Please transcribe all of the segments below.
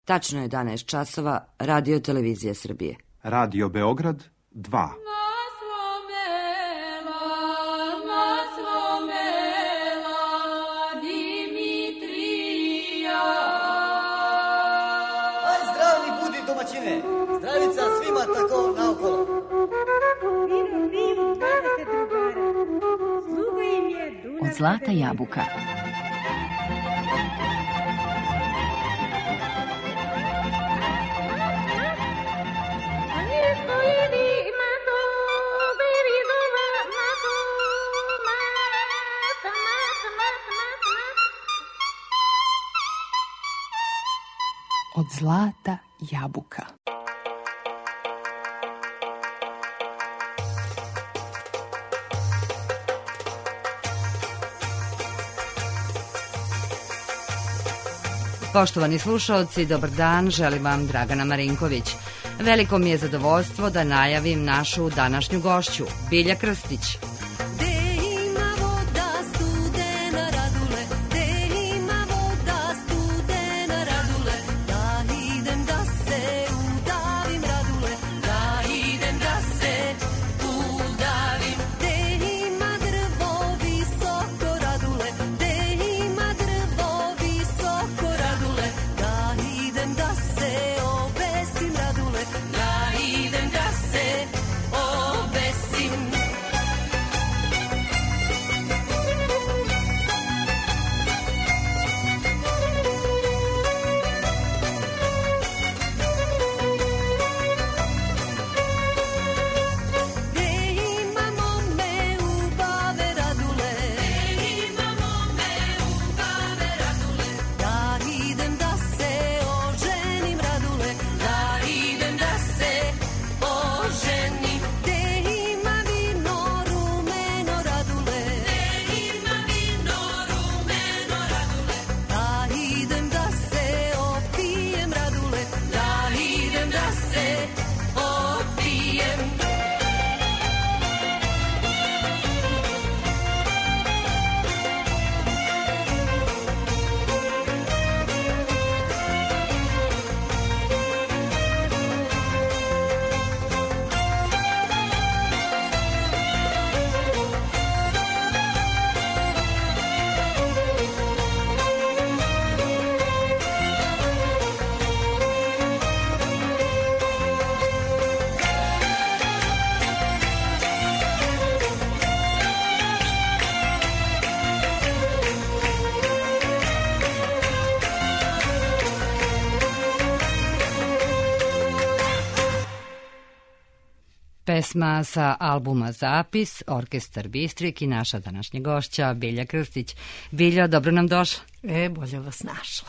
Tačno je 11 časova, Radio Televizija Srbije. Radio Beograd 2. Zdravica svima tako naokolo. Od zlata jabuka. Od zlata jabuka. Poštovani slušaoci, dobar dan, želim vam Dragana Marinković. Veliko mi je zadovoljstvo da najavim našu današnju gošću, Bilja Krstić. Pesma sa albuma Zapis, Orkestar Bistrik i naša današnja gošća Bilja Krstić. Bilja, dobro nam došla. Bolje vas našla.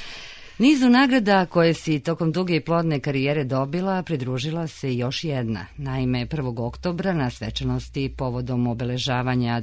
Nizu nagrada koje si tokom duge i plodne karijere dobila, pridružila se još jedna. Naime, 1. oktobra na svečanosti povodom obeležavanja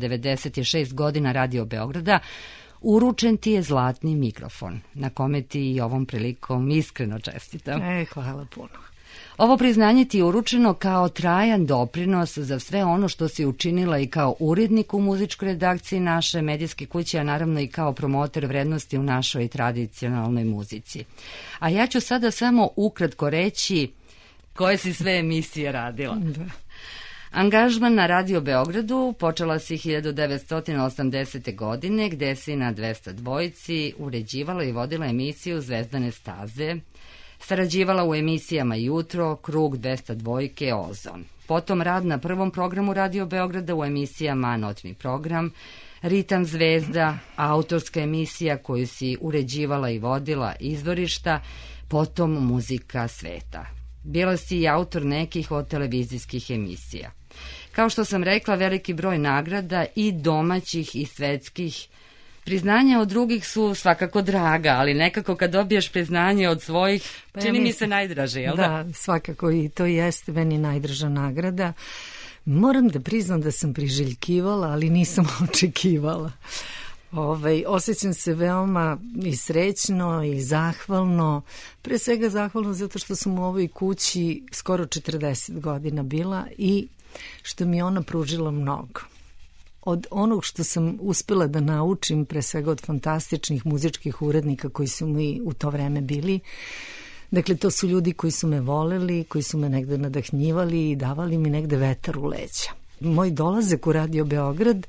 96 godina Radio Beograda uručen ti je zlatni mikrofon, na kome ti i ovom prilikom iskreno čestitam. Hvala puno. Ovo priznanje ti je uručeno kao trajan doprinos za sve ono što si učinila i kao urednik u muzičkoj redakciji naše medijske kuće, a naravno i kao promoter vrednosti u našoj tradicionalnoj muzici. A ja ću sada samo ukratko reći koje si sve emisije radila. Da. Angažman na Radio Beogradu počela si 1980. godine, gde si na 202 uređivala i vodila emisiju Zvezdane staze, sarađivala u emisijama Jutro, Krug 202, Ozon. Potom rad na prvom programu Radio Beograda u emisijama Noćni program, Ritam zvezda, autorska emisija koju si uređivala i vodila Izvorišta, potom Muzika sveta. Bila si i autor nekih od televizijskih emisija. Kao što sam rekla, veliki broj nagrada i domaćih i svetskih. Priznanja od drugih su svakako draga, ali nekako kad dobiješ priznanje od svojih, čini mi se najdraže, jel da? Da, svakako i to jeste meni najdraža nagrada. Moram da priznam da sam priželjkivala, ali nisam očekivala. Osjećam se veoma i srećno i zahvalno. Pre svega zahvalno zato što sam u ovoj kući skoro 40 godina bila i što mi je ona pružila mnogo. Od onog što sam uspela da naučim, pre svega od fantastičnih muzičkih urednika koji su mi u to vreme bili, Dakle, to su ljudi koji su me voleli, koji su me negde nadahnjivali i davali mi negde vetar u leđa. Moj dolazak u Radio Beograd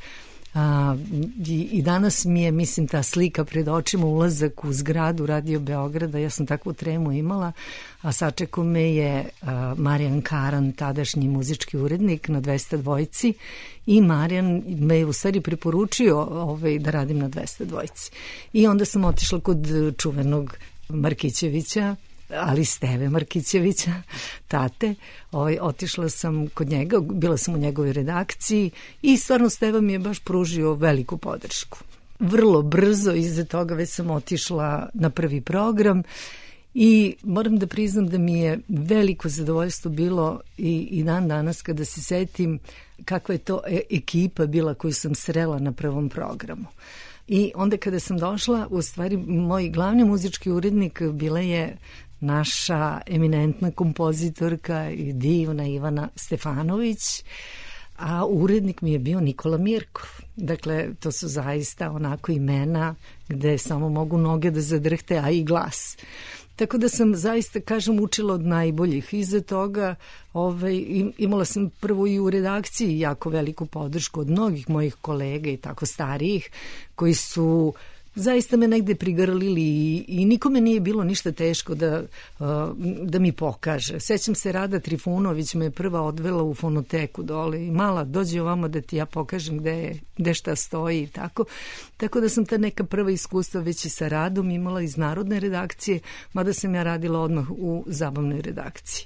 i danas mi je, mislim, ta slika pred očima, ulazak u zgradu Radio Beograda, ja sam takvu tremu imala, a sačekao me je Marijan Karan, tadašnji muzički urednik na 202 i Marijan me je u stvari preporučio da radim na 202. I onda sam otišla kod čuvenog Markićevića, ali Steve Markićevića, tate, otišla sam kod njega, bila sam u njegovoj redakciji i stvarno Steva mi je baš pružio veliku podršku. Vrlo brzo iza toga već sam otišla na prvi program i moram da priznam da mi je veliko zadovoljstvo bilo i dan danas kada se setim kakva je to ekipa bila koju sam srela na prvom programu. I onda kada sam došla, u stvari moj glavni muzički urednik bila je naša eminentna kompozitorka i divna Ivana Stefanović, a urednik mi je bio Nikola Mirkov. Dakle, to su zaista onako imena gde samo mogu noge da zadrhte, a i glas. Tako da sam zaista, kažem, učila od najboljih. Iza toga imala sam prvo i u redakciji jako veliku podršku od mnogih mojih kolega i tako starijih, koji su zaista me negde prigrlili i nikome nije bilo ništa teško da mi pokaže. Sećam se, Rada Trifunović me je prva odvela u fonoteku dole i mala, dođi ovamo da ti ja pokažem gde šta stoji i tako. Tako da sam ta neka prva iskustva već i sa Radom imala iz Narodne redakcije, mada sam ja radila odmah u Zabavnoj redakciji.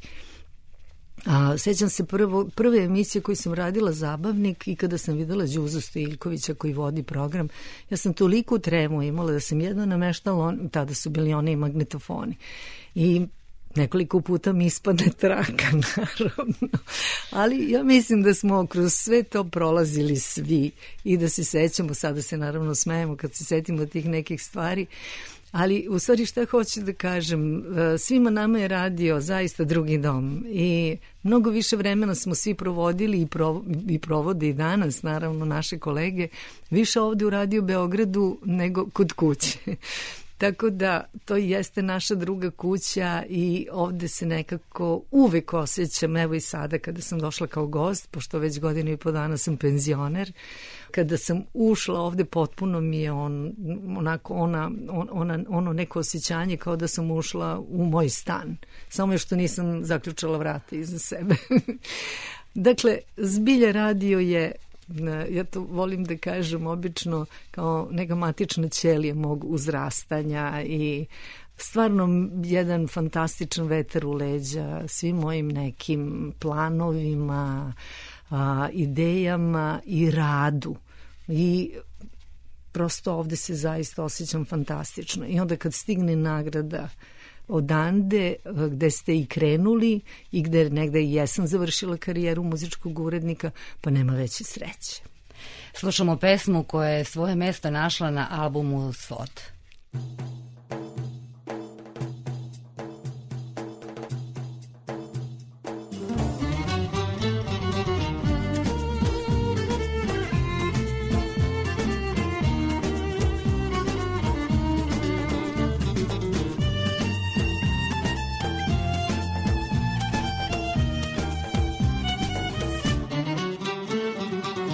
Sećam se prve emisije koju sam radila, Zabavnik, i kada sam videla Đuzu Stojiljkovića koji vodi program, ja sam toliko tremu imala da sam jedno nameštala, tada su bili oni magnetofoni, i nekoliko puta mi ispadne traka, naravno. Ali ja mislim da smo kroz sve to prolazili svi i da se sećamo, sada se naravno smejemo kad se setimo tih nekih stvari. Ali u stvari šta hoću da kažem, svima nama je radio zaista drugi dom i mnogo više vremena smo svi provodili i provode i danas, naravno, naše kolege, više ovde u Radio Beogradu nego kod kuće. Tako da to jeste naša druga kuća i ovde se nekako uvek osjećam, evo i sada kada sam došla kao gost, pošto već 1.5 godina sam penzioner, kada sam ušla ovde potpuno mi je ono neko osjećanje kao da sam ušla u moj stan, samo još što nisam zaključala vrata iza sebe. Dakle, zbilja radio je, ja to volim da kažem obično, kao neka matična ćelija mog uzrastanja i stvarno jedan fantastičan vetar u leđa svim mojim nekim planovima, idejama i radu. I prosto ovde se zaista osjećam fantastično. I onda kad stigne nagrada odande gde ste i krenuli i gde negde i jesam završila karijeru muzičkog urednika, pa nema veće sreće. Slušamo pesmu koja je svoje mesto našla na albumu Svod.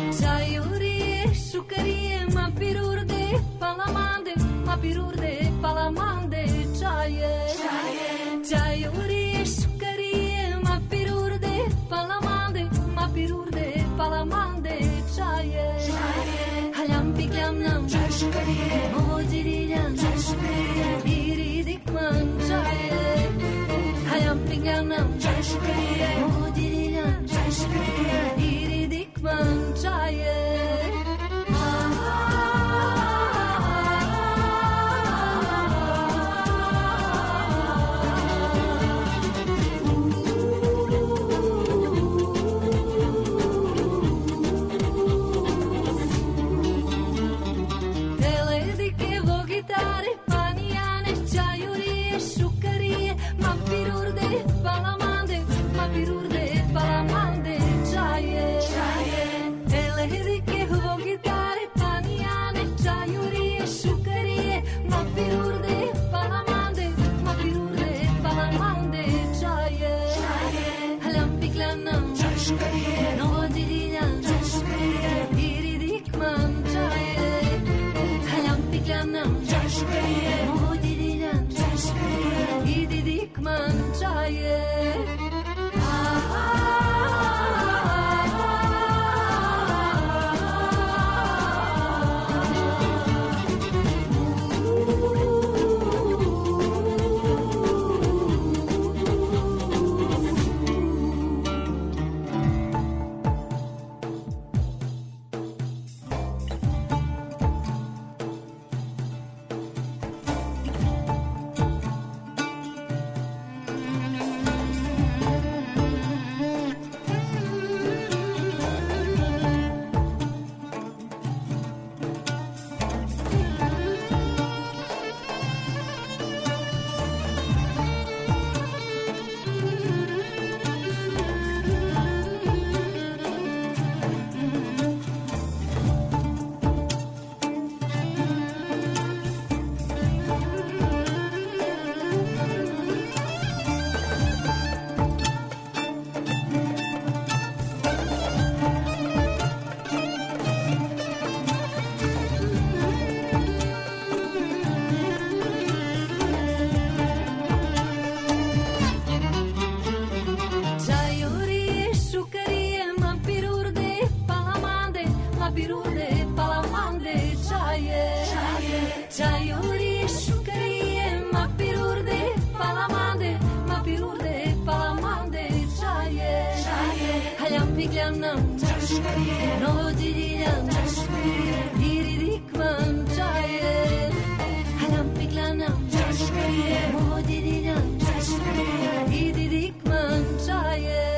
Pirurde, piglanam Novođi diljam Diridik vam čaje Halam piglanam Novođi diljam Diridik vam čaje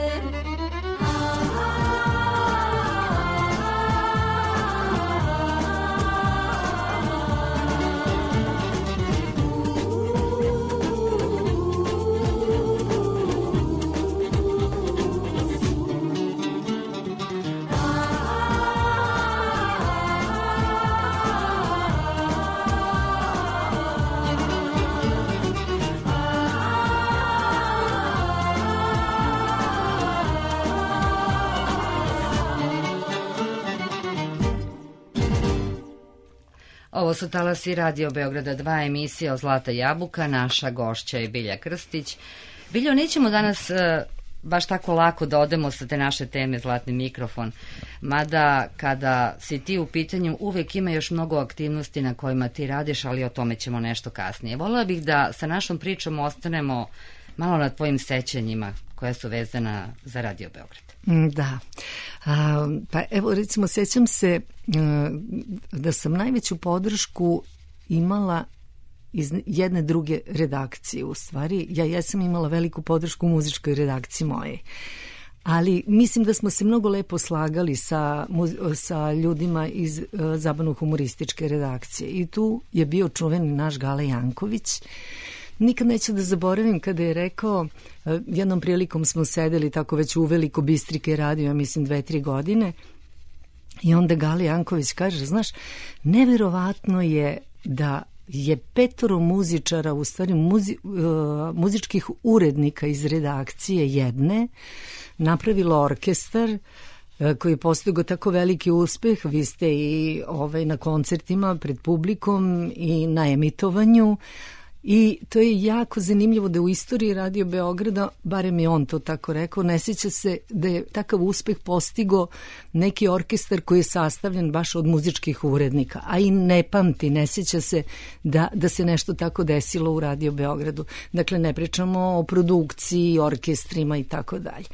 Ovo su talasi Radio Beograda 2, emisija o Zlata jabuka, naša gošća je Bilja Krstić. Biljo, nećemo danas baš tako lako da odemo sa te naše teme Zlatni mikrofon, mada kada si ti u pitanju uvek ima još mnogo aktivnosti na kojima ti radiš, ali o tome ćemo nešto kasnije. Volela bih da sa našom pričom ostanemo malo na tvojim sećanjima koja su vezana za Radio Beograd. Da, pa evo recimo sećam se da sam najveću podršku imala iz jedne druge redakcije. U stvari, ja jesam imala veliku podršku u muzičkoj redakciji moje. Ali mislim da smo se mnogo lepo slagali sa ljudima iz zabavno-humorističke redakcije. I tu je bio čuveni naš Gale Janković. Nikad neću da zaboravim kada je rekao, jednom prilikom smo sedeli tako već uveliko Bistrike radio, ja mislim 2-3 godine, i onda Gale Janković kaže, znaš, neverovatno je da je 5 muzičara, u stvari muzičkih urednika iz redakcije jedne, napravilo orkestar koji je postigao tako veliki uspeh. Vi ste i na koncertima pred publikom i na emitovanju. I to je jako zanimljivo da u istoriji Radio Beograda, barem je on to tako rekao, ne sjeća se da je takav uspeh postigao neki orkestar koji je sastavljen baš od muzičkih urednika, a i ne pamti, ne sjeća se da se nešto tako desilo u Radio Beogradu. Dakle, ne pričamo o produkciji, orkestrima i tako dalje.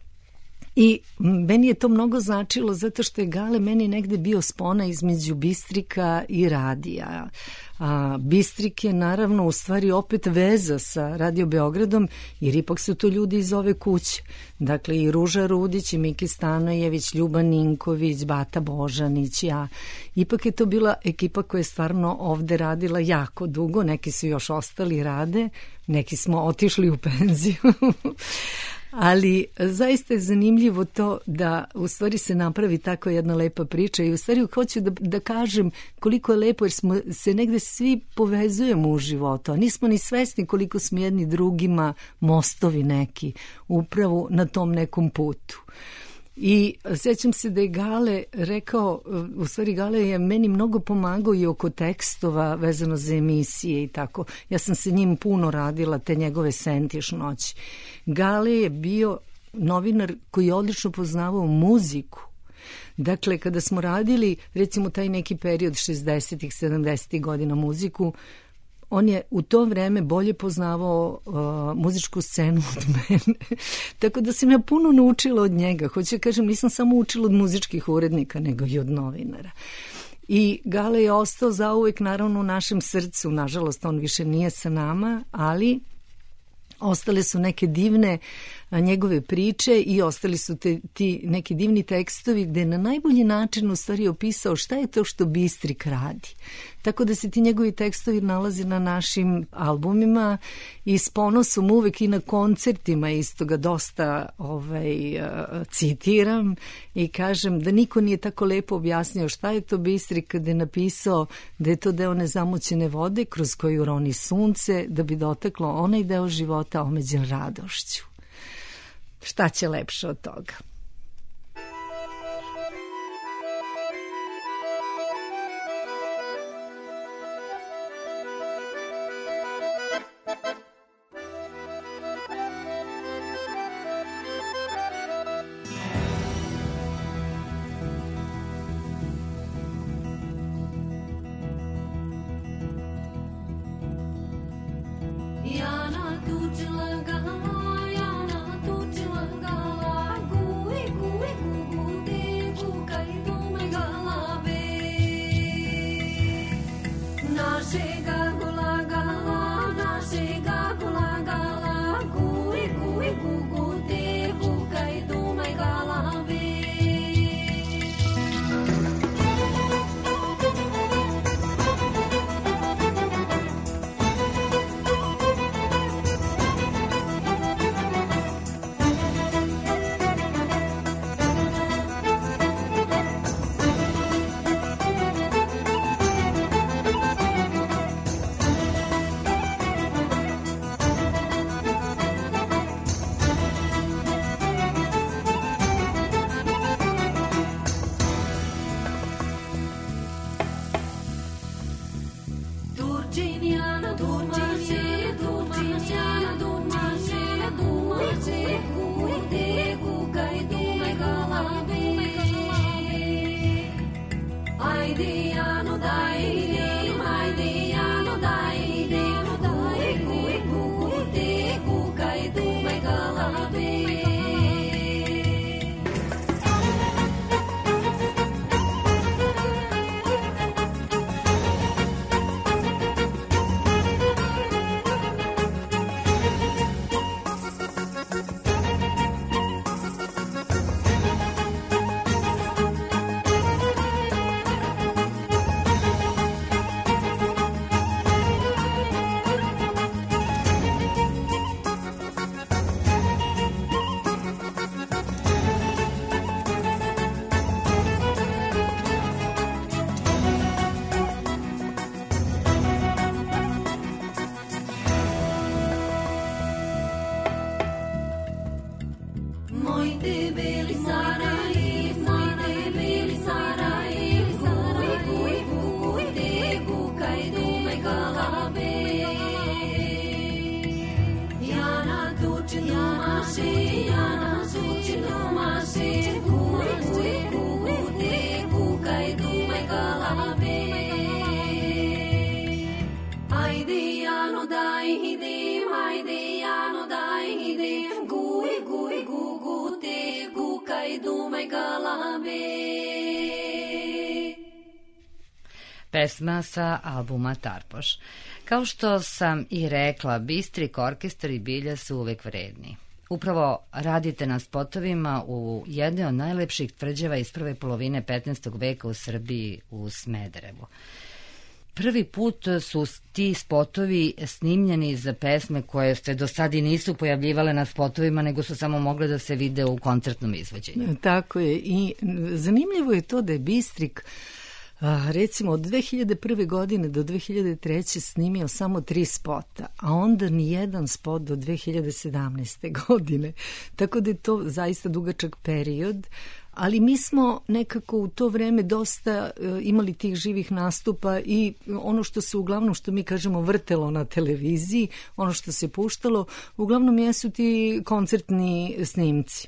I meni je to mnogo značilo zato što je Gale meni negde bio spona između Bistrika i radija. A Bistrik je naravno u stvari opet veza sa Radio Beogradom, jer ipak su to ljudi iz ove kuće. Dakle, i Ruža Rudić, i Miki Stanojević, Ljuba Ninković, Bata Božanić, ja. Ipak je to bila ekipa koja je stvarno ovde radila jako dugo, neki su još ostali rade, neki smo otišli u penziju. Ali zaista je zanimljivo to da u stvari se napravi tako jedna lepa priča i u stvari hoću da kažem koliko je lepo jer smo se negde svi povezujemo u životu, a nismo ni svesni koliko smo jedni drugima mostovi neki upravo na tom nekom putu. I sećam se da je Gale rekao, u stvari Gale je meni mnogo pomagao i oko tekstova vezano za emisije i tako. Ja sam se njim puno radila, te njegove Sentiš noći. Gale je bio novinar koji je odlično poznavao muziku. Dakle, kada smo radili recimo taj neki period 60-ih, 70-ih godina muziku, on je u to vreme bolje poznavao muzičku scenu od mene. Tako da sam ja puno naučila od njega. Hoću da kažem, nisam samo učila od muzičkih urednika, nego i od novinara. I Gale je ostao zauvek naravno u našem srcu. Nažalost, on više nije sa nama, ali ostale su neke divne njegove priče i ostali su ti neki divni tekstovi gde je na najbolji način u stvari opisao šta je to što Bistrik radi. Tako da se ti njegovi tekstovi nalaze na našim albumima i s ponosom uvek i na koncertima isto ga dosta citiram i kažem da niko nije tako lepo objasnio šta je to Bistrik kada je napisao da je to deo nezamućene vode kroz koju roni sunce da bi dotaklo onaj deo života omeđen radošću. Šta će lepše od toga? Jana tučila gala, Jana tučila gala, Pesma sa albuma Tarpoš. Kao što sam i rekla, Bistrik orkestar i Bilja su uvek vredni. Upravo radite na spotovima u jednoj od najlepših tvrđava iz prve polovine 15. veka u Srbiji, u Smederevu. Prvi put su ti spotovi snimljeni za pesme koje se do sada i nisu pojavljivale na spotovima, nego su samo mogle da se vide u koncertnom izvođenju. Tako je. I zanimljivo je to da je Bistrik recimo od 2001. godine do 2003. snimio samo 3 spota, a onda ni jedan spot do 2017. godine. Tako da je to zaista dugačak period, ali mi smo nekako u to vreme dosta imali tih živih nastupa i ono što se uglavnom, što mi kažemo, vrtelo na televiziji, ono što se puštalo, uglavnom jesu ti koncertni snimci.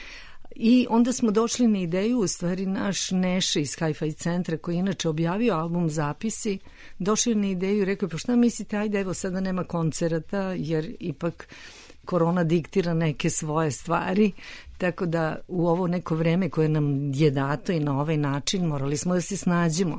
I onda smo došli na ideju, u stvari naš Neša iz Hi-Fi centra, koji inače objavio album Zapisi, došli na ideju i rekao, pa šta mislite, ajde, evo sada nema koncerata, jer ipak korona diktira neke svoje stvari, tako da u ovo neko vreme koje nam je dato i na ovaj način morali smo da se snađemo.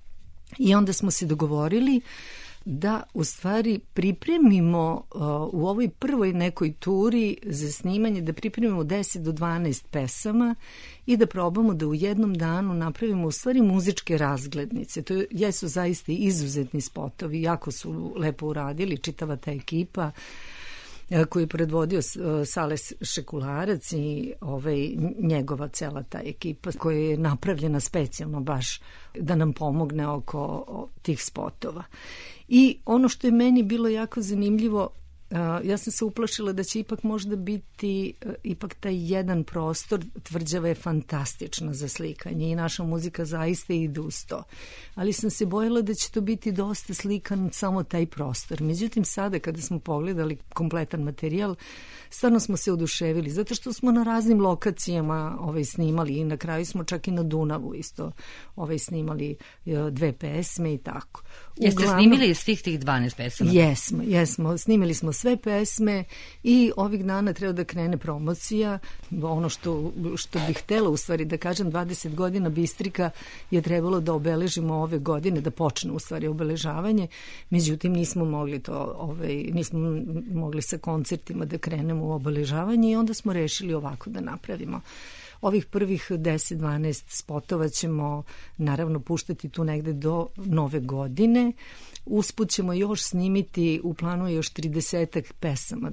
I onda smo se dogovorili da u stvari pripremimo u ovoj prvoj nekoj turi za snimanje, da pripremimo 10 do 12 pesama i da probamo da u jednom danu napravimo u stvari muzičke razglednice. To jesu zaista izuzetni spotovi, jako su lepo uradili, čitava ta ekipa koji je predvodio Sales Šekularac i njegova cela ta ekipa koja je napravljena specijalno baš da nam pomogne oko tih spotova. I ono što je meni bilo jako zanimljivo, ja sam se uplašila da će ipak možda biti ipak taj jedan prostor. Tvrđava je fantastična za slikanje i naša muzika zaista ide uz to. Ali sam se bojala da će to biti dosta slikan samo taj prostor. Međutim, sada kada smo pogledali kompletan materijal, stvarno smo se oduševili, zato što smo na raznim lokacijama snimali i na kraju smo čak i na Dunavu isto snimali 2 pesme i tako. Jeste snimili svih tih 12 pesama? Jesmo. Snimili smo sve pesme i ovih dana treba da krene promocija. Ono što bih htela u stvari da kažem, 20 godina Bistrika je trebalo da obeležimo ove godine, da počne u stvari obeležavanje. Međutim, nismo mogli to, nismo mogli sa koncertima da krenemo u obeležavanje i onda smo rešili ovako da napravimo. Ovih prvih 10-12 spotova ćemo naravno puštati tu negde do nove godine. Usput ćemo još snimiti, u planu je još 30 pesama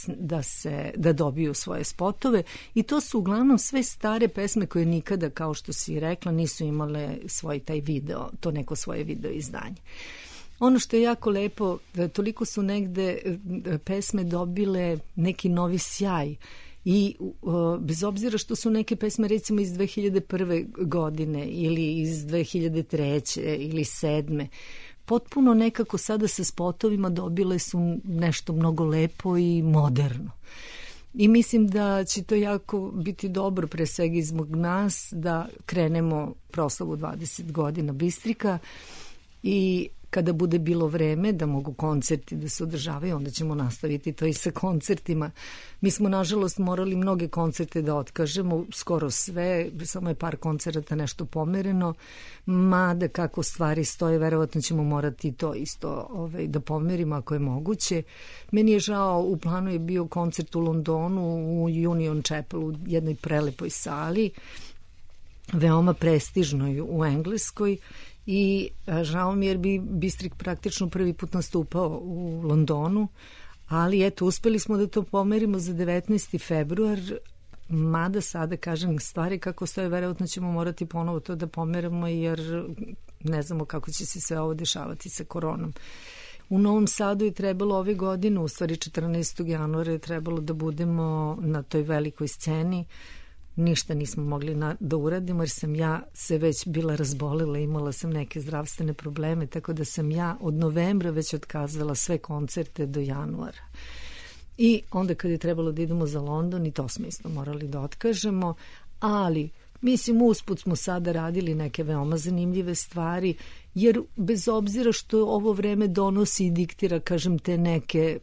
da dobiju svoje spotove i to su uglavnom sve stare pesme koje nikada, kao što si rekla, nisu imale svoj taj video, to neko svoje video izdanje. Ono što je jako lepo, toliko su negde pesme dobile neki novi sjaj i bez obzira što su neke pesme recimo iz 2001. godine ili iz 2003. ili 2007. potpuno nekako sada sa spotovima dobile su nešto mnogo lepo i moderno. I mislim da će to jako biti dobro, pre svega izbog nas, da krenemo proslavu 20 godina Bistrika i kada bude bilo vreme da mogu koncerti da se održavaju, onda ćemo nastaviti to i sa koncertima. Mi smo, nažalost, morali mnoge koncerte da otkažemo, skoro sve, samo je par koncerata nešto pomereno, mada kako stvari stoje, verovatno ćemo morati to isto da pomerimo ako je moguće. Meni je žao, u planu je bio koncert u Londonu, u Union Chapel, u jednoj prelepoj sali, veoma prestižnoj u Engleskoj, i žao mi jer bi Bistrik praktično prvi put nastupao u Londonu, ali eto, uspeli smo da to pomerimo za 19. februar, mada sada, kažem, stvari kako stoje, verovatno ćemo morati ponovo to da pomeramo jer ne znamo kako će se sve ovo dešavati sa koronom. U Novom Sadu je trebalo ove godine, u stvari 14. januara je trebalo da budemo na toj velikoj sceni. Ništa nismo mogli da uradimo jer sam ja se već bila razbolila, imala sam neke zdravstvene probleme, tako da sam ja od novembra već otkazala sve koncerte do januara. I onda kad je trebalo da idemo za London, i to smo isto morali da otkažemo, ali mislim usput smo sada radili neke veoma zanimljive stvari, jer bez obzira što ovo vreme donosi i diktira, kažem, te neke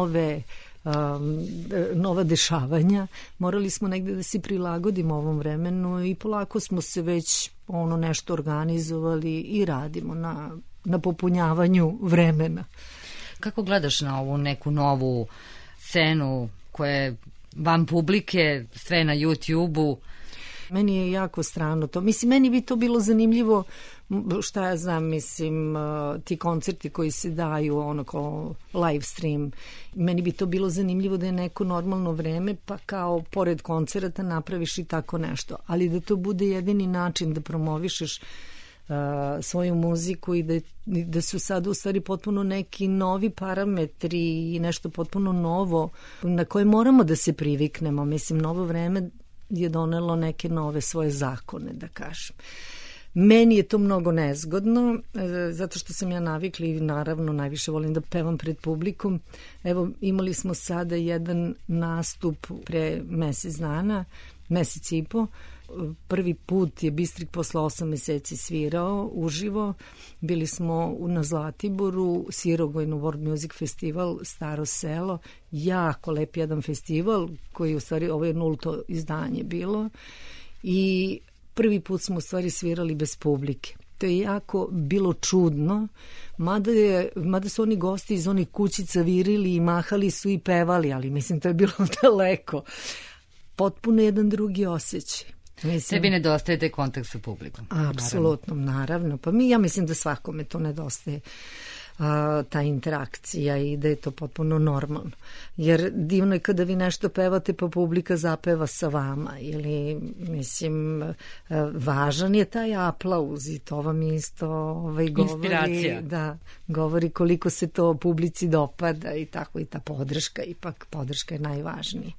nova dešavanja, morali smo negde da se prilagodimo ovom vremenu i polako smo se već nešto organizovali i radimo na popunjavanju vremena. Kako gledaš na ovu neku novu scenu koja je van publike, sve na YouTube-u? Meni je jako strano to. Mislim, meni bi to bilo zanimljivo, šta ja znam, mislim, ti koncerti koji se daju, kao live stream. Meni bi to bilo zanimljivo da je neko normalno vreme, pa kao pored koncerata napraviš i tako nešto. Ali da to bude jedini način da promovišeš svoju muziku i da su sad u stvari potpuno neki novi parametri i nešto potpuno novo na koje moramo da se priviknemo. Mislim, novo vreme je donelo neke nove svoje zakone, da kažem. Meni je to mnogo nezgodno, zato što sam ja navikla i naravno najviše volim da pevam pred publikom. Evo, imali smo sada jedan nastup pre mesec i po. Prvi put je Bistrik posle 8 meseci svirao uživo. Bili smo na Zlatiboru, Sirogojnu World Music Festival, Staro selo. Jako lep jedan festival koji u stvari, ovo je 0. izdanje bilo. I prvi put smo u stvari svirali bez publike. To je jako bilo čudno, mada su oni gosti iz onih kućica virili i mahali su i pevali, ali mislim to je bilo daleko. Potpuno jedan drugi osjećaj. Tebi nedostaje taj kontakt sa publikom. Apsolutno, naravno. Pa ja mislim da svakome to nedostaje, ta interakcija, i da je to potpuno normalno. Jer divno je kada vi nešto pevate pa publika zapeva sa vama, ili mislim važan je taj aplauz i to vam isto govori, inspiracija. Da, govori koliko se to publici dopada i tako, i ta podrška, ipak podrška je najvažnija.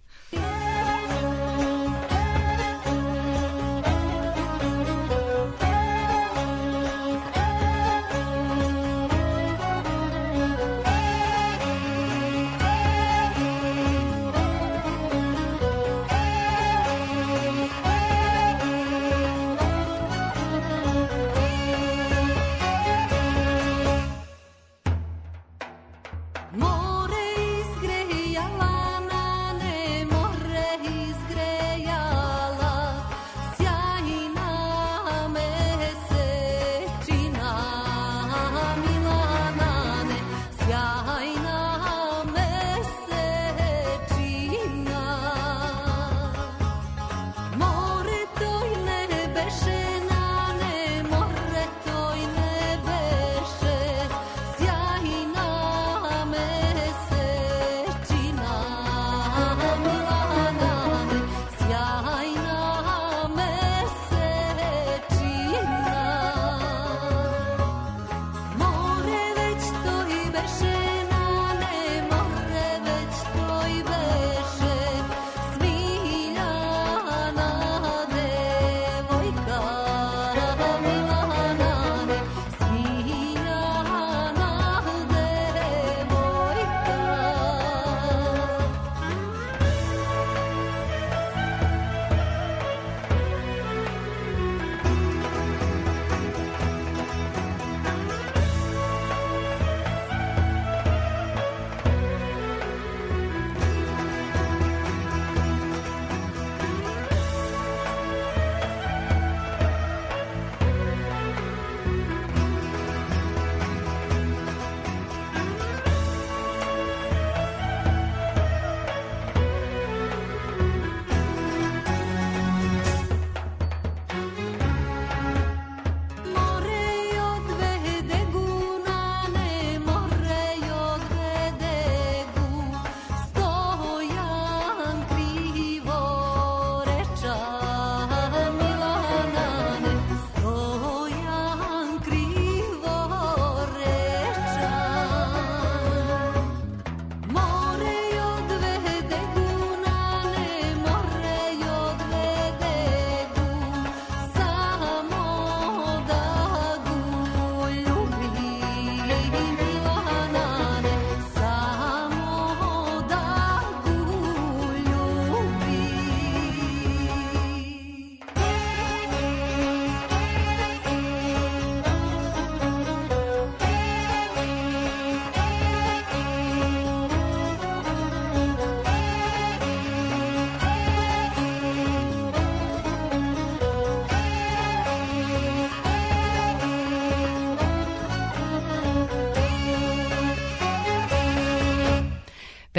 More izgrejala na ne more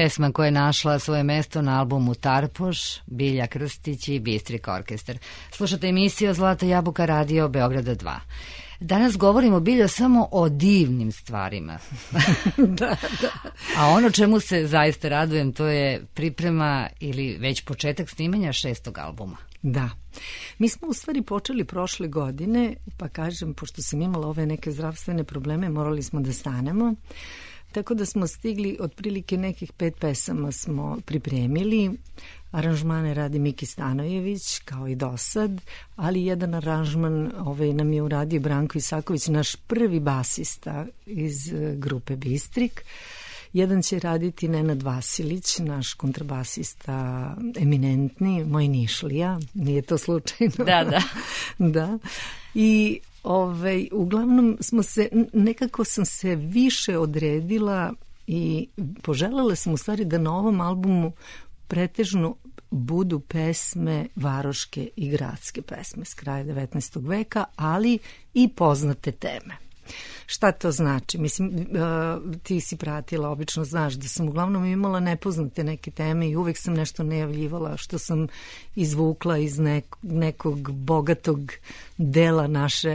pesma koja je našla svoje mesto na albumu Tarpoš, Bilja Krstić i Bistrik orkestar. Slušate emisiju Zlata jabuka Radio Beograda 2. Danas govorimo, Biljo, samo o divnim stvarima. Da. A ono čemu se zaista radujem, to je priprema ili već početak snimanja 6. albuma. Da. Mi smo u stvari počeli prošle godine, pa kažem, pošto sam imala ove neke zdravstvene probleme, morali smo da stanemo. Tako da smo stigli, otprilike nekih 5 pesama smo pripremili. Aranžmane radi Miki Stanojević, kao i dosad, ali jedan aranžman nam je uradio Branko Isaković, naš prvi basista iz grupe Bistrik. Jedan će raditi Nenad Vasilić, naš kontrabasista eminentni, moj Nišlija, nije to slučajno. Da. Da. I uglavnom nekako sam se više odredila i poželjela sam u stvari da na ovom albumu pretežno budu pesme varoške i gradske pesme s kraja 19. veka, ali i poznate teme. Šta to znači? Mislim, ti si pratila, obično znaš da sam uglavnom imala nepoznate neke teme i uvek sam nešto najavljivala što sam izvukla iz nekog bogatog dela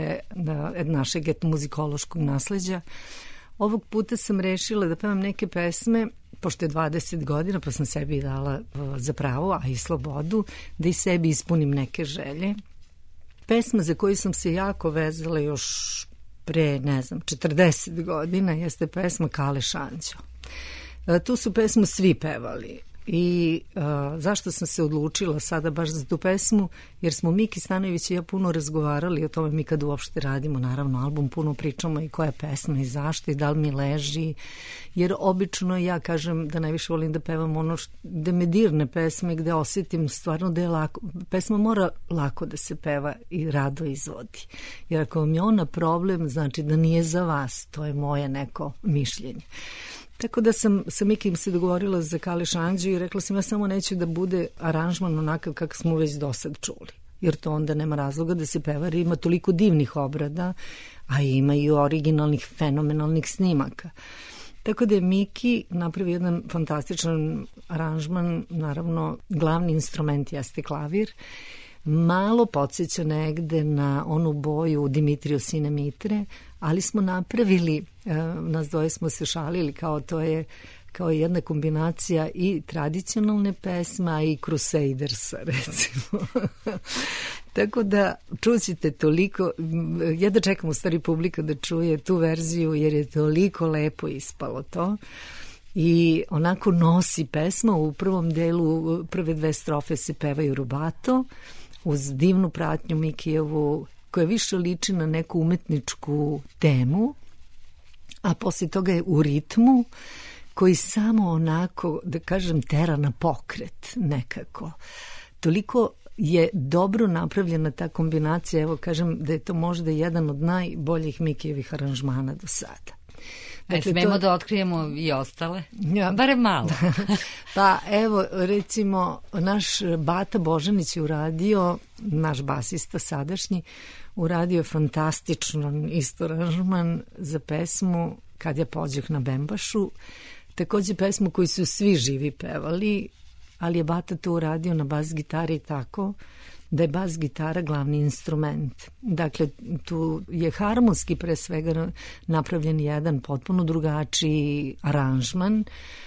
našeg etnomuzikološkog nasleđa. Ovog puta sam rešila da pevam neke pesme, pošto je 20 godina, pa sam sebi dala za pravo, a i slobodu, da i sebi ispunim neke želje. Pesma za koju sam se jako vezala još pre, 40 godina, jeste pesma Kale Šanđo. Tu su pesmu svi pevali. I zašto sam se odlučila sada baš za tu pesmu? Jer smo Miki Stanojević i ja puno razgovarali o tome, mi kad uopšte radimo, naravno, album, puno pričamo i koja pesma i zašto i da li mi leži. Jer obično ja kažem da najviše volim da pevam ono da me dirne pesme, gde osjetim stvarno da je lako. Pesma mora lako da se peva i rado izvodi. Jer ako vam je ona problem, znači da nije za vas. To je moje neko mišljenje. Tako da sam sa Mikim se dogovorila za Kale Šanđu i rekla sam ja samo neću da bude aranžman onakav kako smo već do sad čuli. Jer to onda nema razloga da se peva, jer ima toliko divnih obrada, a ima i originalnih, fenomenalnih snimaka. Tako da je Miki napravio jedan fantastičan aranžman, naravno glavni instrument jeste klavir, malo podsjeća negde na onu boju Dimitriju Sine Mitre, ali smo napravili, nas dvoje smo se šalili kao to je kao jedna kombinacija i tradicionalne pesma i Crusadersa, recimo. Tako da čućete toliko, ja da čekam u stvari publika da čuje tu verziju jer je toliko lepo ispalo to. I onako nosi pesma, u prvom delu prve 2 strofe se pevaju rubato uz divnu pratnju Mikijevu koja više liči na neku umetničku temu, a poslije toga je u ritmu koji samo onako, da kažem, tera na pokret nekako. Toliko je dobro napravljena ta kombinacija, evo kažem da je to možda jedan od najboljih Mikijevih aranžmana do sada. Dakle, smemo da otkrijemo i ostale? Ja. Barem malo. Pa evo, recimo, naš Bata Božanić je uradio, naš basista sadašnji, uradio fantastičan isto aranžman za pesmu Kad ja pođeh na Bembašu. Takođe pesmu koju su svi živi pevali, ali je Bata to uradio na bas gitari tako da je bas gitara glavni instrument. Dakle, tu je harmonski pre svega napravljen jedan potpuno drugačiji aranžman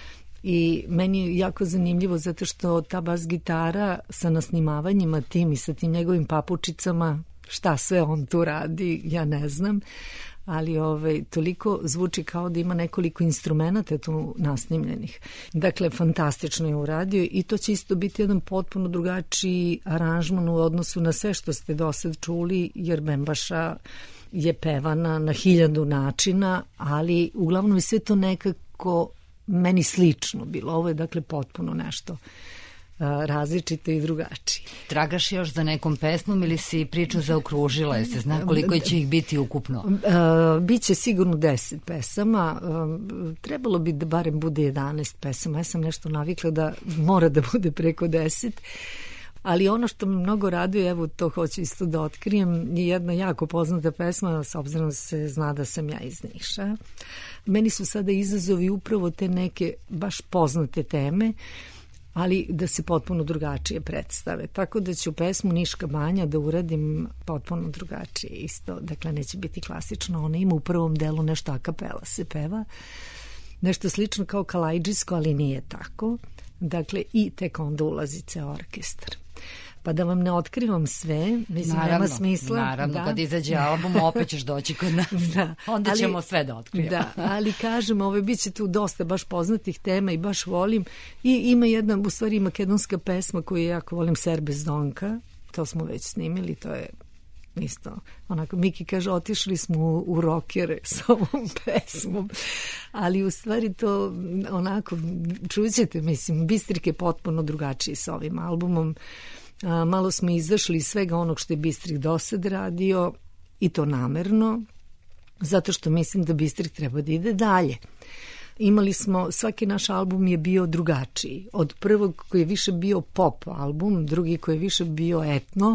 i meni je jako zanimljivo zato što ta bas gitara sa nasnimavanjima tim i sa tim njegovim papučicama, šta sve on tu radi, ja ne znam, ali toliko zvuči kao da ima nekoliko instrumenta tu nasnimljenih. Dakle, fantastično je uradio i to će isto biti jedan potpuno drugačiji aranžman u odnosu na sve što ste do sad čuli, jer Bembaša je pevana na 1000 načina, ali uglavnom je sve to nekako meni slično bilo. Ovo je dakle potpuno nešto različito i drugačije. Tragaš još za nekom pesmom ili si priču zaokružila? Jeste zna koliko će ih biti ukupno? Biće sigurno 10 pesama. Trebalo bi da barem bude 11 pesama. Ja sam nešto navikla da mora da bude preko 10. Ali ono što me mnogo raduje, evo to hoću isto da otkrijem, je jedna jako poznata pesma, s obzirom da se zna da sam ja iz Niša. Meni su sada izazovi upravo te neke baš poznate teme, ali da se potpuno drugačije predstave. Tako da ću pesmu Niška banja da uradim potpuno drugačije isto. Dakle, neće biti klasično. Ona ima u prvom delu nešto a kapela se peva. Nešto slično kao kalajđisko, ali nije tako. Dakle, i tek onda ulazi ceo orkestar. Pa da vam ne otkrivam sve, mislim, nema smisla. Naravno, da. Kad izađe album, opet ćeš doći kod nas. Da. Onda ćemo sve da otkrivamo. Da, ali kažem, bit će tu dosta baš poznatih tema i baš volim. I ima jedna, u stvari, makedonska pesma koju jako volim, Serbez Donka. To smo već snimili, to je isto, onako, Miki kaže, otišli smo u rokere s ovom pesmom, ali u stvari to, onako, čućete, mislim, Bistrik je potpuno drugačiji s ovim albumom. Malo smo izašli iz svega onog što je Bistrik do sad radio, i to namerno, zato što mislim da Bistrik treba da ide dalje. Imali smo, svaki naš album je bio drugačiji. Od prvog koji je više bio pop album, drugi koji je više bio etno,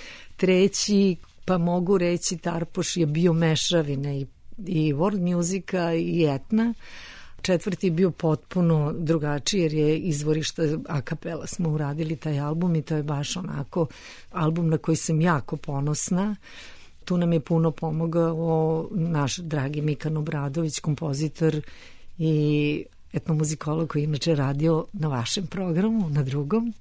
treći, pa mogu reći, Tarpoš je bio mešavine i world muzika i etna. Četvrti je bio potpuno drugačiji jer je izvorišta a kapela smo uradili taj album i to je baš onako album na koji sam jako ponosna. Tu nam je puno pomogao naš dragi Mikan Obradović, kompozitor i etnomuzikolog koji inače radio na vašem programu, na drugom.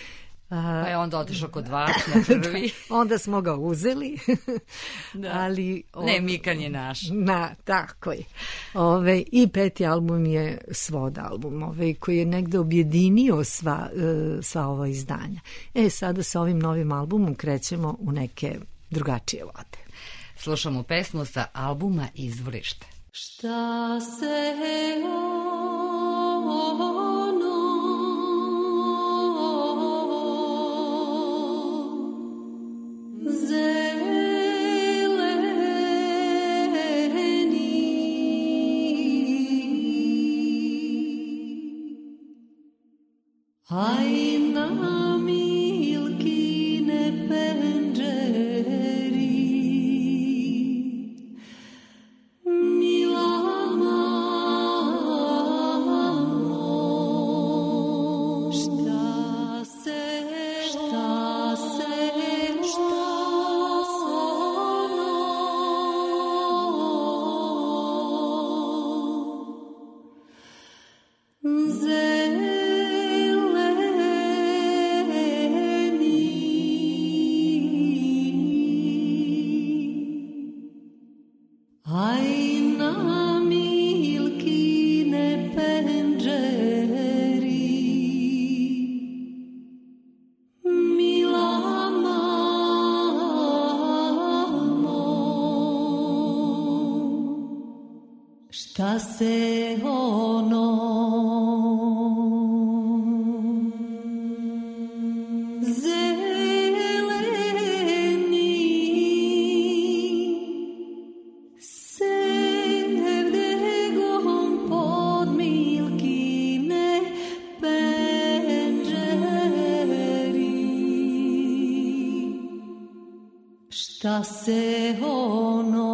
Pa je onda otišao kod vas na prvi. Onda smo ga uzeli. Da. Ali, ne, Mikan je naš. Tako je. I peti album je Svod album, koji je negde objedinio sva ova izdanja. Sada sa ovim novim albumom krećemo u neke drugačije vode. Slušamo pesmu sa albuma Izvorište. Šta se aj na milkine penđeri mila mamo, šta se šta se ono šta se ono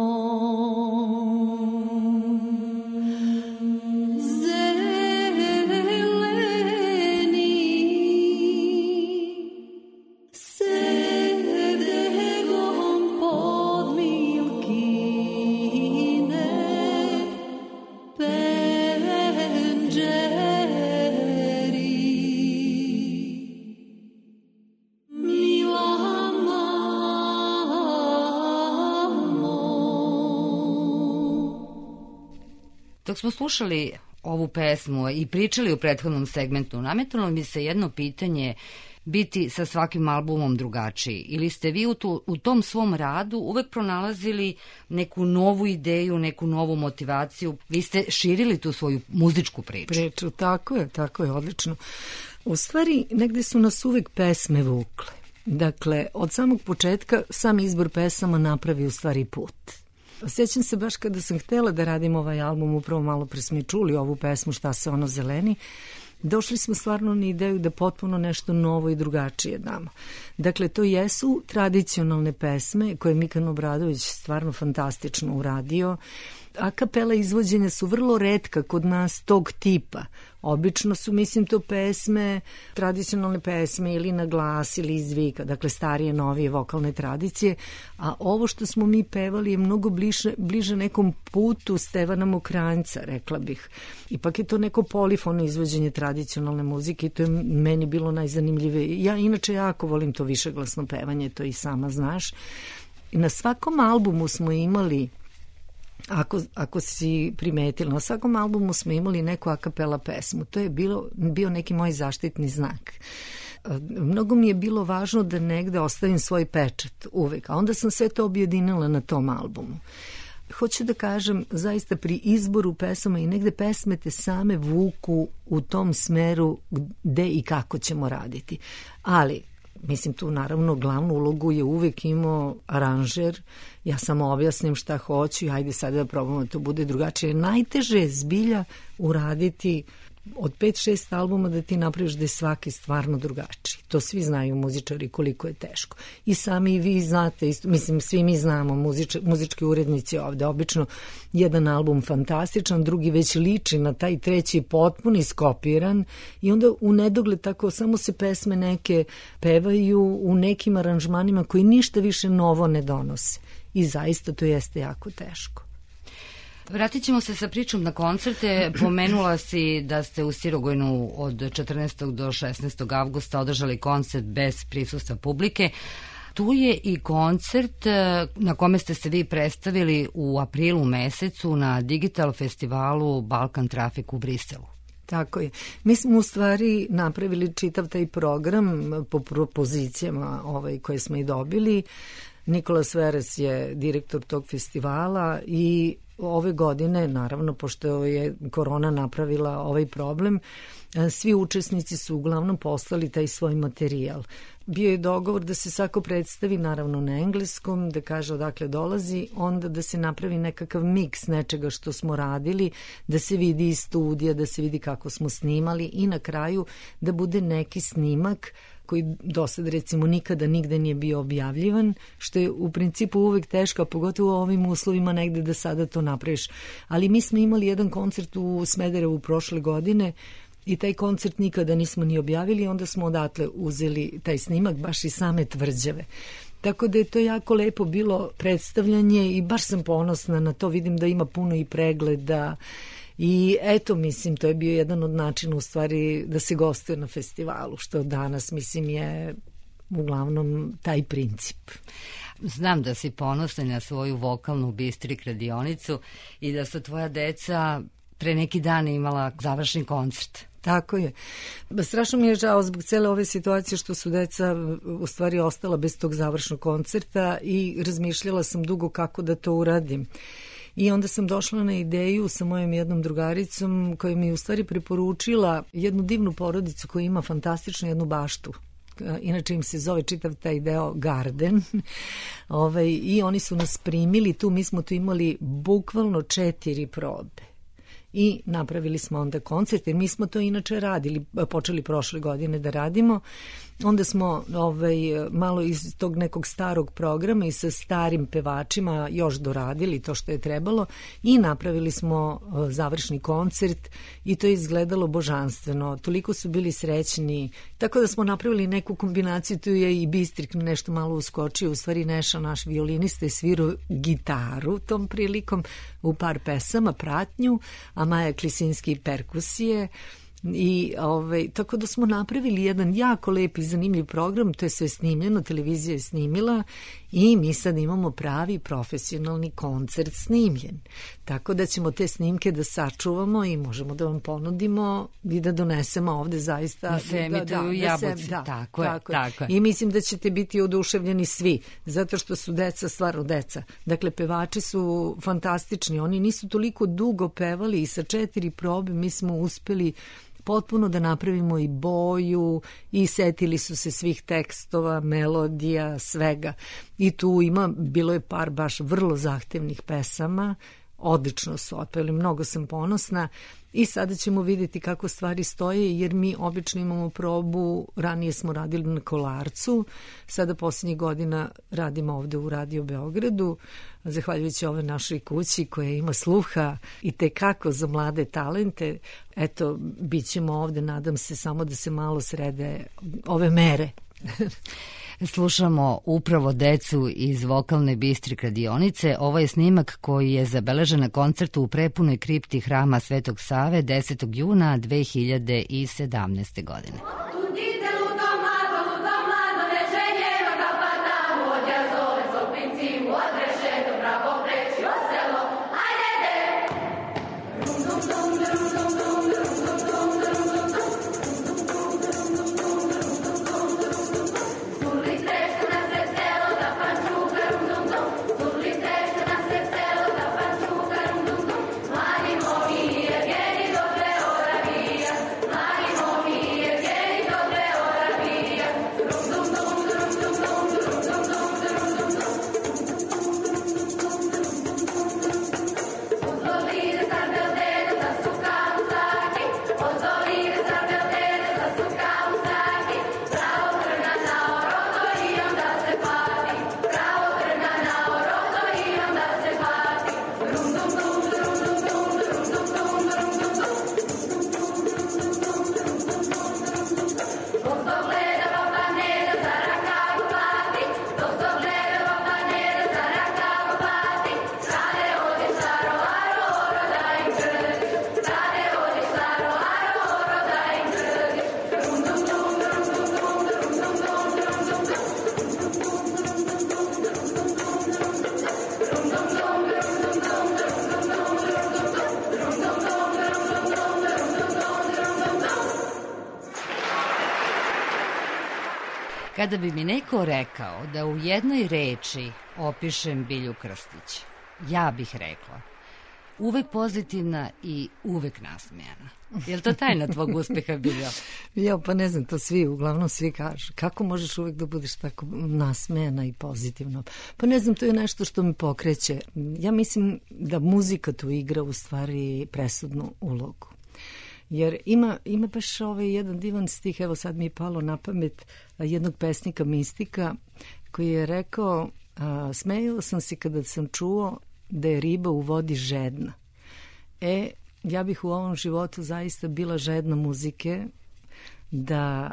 Dok smo slušali ovu pesmu i pričali u prethodnom segmentu, nametnulo mi se jedno pitanje, biti sa svakim albumom drugačiji. Ili ste vi u tom svom radu uvek pronalazili neku novu ideju, neku novu motivaciju? Vi ste širili tu svoju muzičku priču. Tako je, odlično. U stvari, negde su nas uvek pesme vukle. Dakle, od samog početka sam izbor pesama napravi u stvari put. Sjećam se baš kada sam htela da radim ovaj album, upravo malo pre smo i čuli ovu pesmu Šta se ono zeleni, došli smo stvarno na ideju da potpuno nešto novo i drugačije damo. Dakle, to jesu tradicionalne pesme koje je Mikan Obradović stvarno fantastično uradio. A kapela izvođenja su vrlo retka kod nas tog tipa. Obično su, mislim, to pesme, tradicionalne pesme ili na glas ili iz vika, dakle starije, novije vokalne tradicije, a ovo što smo mi pevali je mnogo bliže nekom putu Stevana Mokranjca, rekla bih. Ipak je to neko polifono izvođenje tradicionalne muzike i to je meni bilo najzanimljivije. Ja inače jako volim to višeglasno pevanje, to i sama znaš. I na svakom albumu smo imali, ako si primetila, na svakom albumu smo imali neku a kapela pesmu. To je bio neki moj zaštitni znak. Mnogo mi je bilo važno da negde ostavim svoj pečat uvek, a onda sam sve to objedinila na tom albumu. Hoću da kažem, zaista pri izboru pesama i negde pesme te same vuku u tom smeru gde i kako ćemo raditi. Ali mislim, tu naravno glavnu ulogu je uvek imao aranžer. Ja samo objasnim šta hoću i hajde sada da probamo da to bude drugačije. Najteže je zbilja uraditi od 5-6 albuma da ti napraviš da je svaki stvarno drugačiji. To svi znaju muzičari koliko je teško. I sami vi znate, mislim svi mi znamo, muzički urednici ovde, obično jedan album fantastičan, drugi već liči na taj, treći potpuno iskopiran i onda u nedogled tako samo se pesme neke pevaju u nekim aranžmanima koji ništa više novo ne donose. I zaista to jeste jako teško. Vratit ćemo se sa pričom na koncerte. Pomenula si da ste u Sirogojnu od 14. do 16. avgusta održali koncert bez prisustva publike. Tu je i koncert na kome ste se vi predstavili u aprilu mesecu na Digital festivalu Balkan Traffic u Briselu. Tako je. Mi smo u stvari napravili čitav taj program po propozicijama koje smo i dobili. Nikola Sveres je direktor tog festivala i ove godine, naravno, pošto je korona napravila ovaj problem, svi učesnici su uglavnom poslali taj svoj materijal. Bio je dogovor da se svako predstavi, naravno na engleskom, da kaže odakle dolazi, onda da se napravi nekakav miks nečega što smo radili, da se vidi iz studija, da se vidi kako smo snimali i na kraju da bude neki snimak koji do sad recimo nikada nigde nije bio objavljivan, što je u principu uvek teško, a pogotovo u ovim uslovima negde da sada to napraviš. Ali mi smo imali jedan koncert u Smederevu prošle godine i taj koncert nikada nismo ni objavili, onda smo odatle uzeli taj snimak baš iz same Tvrđave. Tako da je to jako lepo bilo predstavljanje i baš sam ponosna na to, vidim da ima puno i pregleda. I eto, mislim, to je bio jedan od načina u stvari da se gostuje na festivalu, što danas, mislim, je uglavnom taj princip. Znam da si ponosna na svoju vokalnu Bistrik radionicu i da su tvoja deca pre neki dan imala završni koncert. Tako je. Strašno mi je žao zbog cele ove situacije što su deca u stvari ostala bez tog završnog koncerta i razmišljala sam dugo kako da to uradim. I onda sam došla na ideju sa mojom jednom drugaricom koja mi je u stvari preporučila jednu divnu porodicu koja ima fantastičnu jednu baštu. Inače im se zove čitav taj deo Garden. I oni su nas primili tu, mi smo tu imali bukvalno 4 probe. I napravili smo onda koncert, jer mi smo to inače radili, počeli prošle godine da radimo. Onda smo malo iz tog nekog starog programa i sa starim pevačima još doradili to što je trebalo i napravili smo završni koncert i to je izgledalo božanstveno. Toliko su bili srećni, tako da smo napravili neku kombinaciju, tu je i Bistrik nešto malo uskočio, u stvari Neša, naš violinista, je svirao gitaru tom prilikom u par pesama, pratnju, a Maja Klisinski perkusije. I tako da smo napravili jedan jako lep i zanimljiv program, to je sve snimljeno, televizija je snimila i mi sad imamo pravi profesionalni koncert snimljen. Tako da ćemo te snimke da sačuvamo i možemo da vam ponudimo i da donesemo ovde zaista. Da se emituju Jabuci. Tako je. I mislim da ćete biti oduševljeni svi, zato što su deca stvarno deca. Dakle, pevači su fantastični, oni nisu toliko dugo pevali i sa 4 probe mi smo uspeli potpuno da napravimo i boju i setili su se svih tekstova, melodija, svega. I tu bilo je par baš vrlo zahtevnih pesama odlično su otpeli, mnogo sam ponosna i sada ćemo vidjeti kako stvari stoje, jer mi obično imamo probu, ranije smo radili na Kolarcu, sada posljednjih godina radimo ovde u Radio Beogradu, zahvaljujući ove našoj kući koja ima sluha i tekako za mlade talente. Eto, bit ćemo ovde, nadam se, samo da se malo srede ove mere. Slušamo upravo decu iz vokalne Bistri Kradionice. Ovo je snimak koji je zabeležen na koncertu u prepunoj kripti Hrama Svetog Save 10. juna 2017. godine. Kada bi mi neko rekao da u jednoj reči opišem Bilju Krstić, ja bih rekla uvek pozitivna i uvek nasmejana. Je li to tajna tvog uspeha, Biljo? Ja, pa ne znam, to svi, uglavnom svi kažu. Kako možeš uvek da budeš tako nasmejana i pozitivno? Pa ne znam, to je nešto što me pokreće. Ja mislim da muzika tu igra u stvari presudnu ulogu. Jer ima baš jedan divan stih, evo sad mi je palo na pamet, jednog pesnika Mistika koji je rekao, smejala sam se kada sam čuo da je riba u vodi žedna. Ja bih u ovom životu zaista bila žedna muzike, da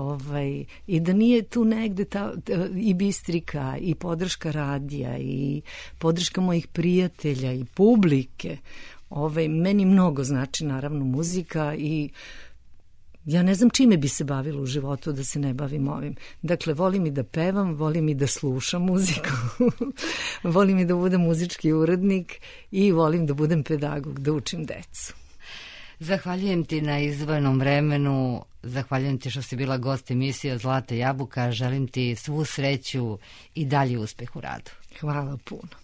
i da nije tu negde i bistrika i podrška radija i podrška mojih prijatelja i publike. Meni mnogo znači naravno muzika i ja ne znam čime bi se bavila u životu da se ne bavim ovim. Dakle, volim i da pevam, volim i da slušam muziku, volim i da budem muzički urednik i volim da budem pedagog, da učim decu. Zahvaljujem ti na izdvojenom vremenu, zahvaljujem ti što si bila gost emisije Zlata jabuka, želim ti svu sreću i dalji uspeh u radu. Hvala puno.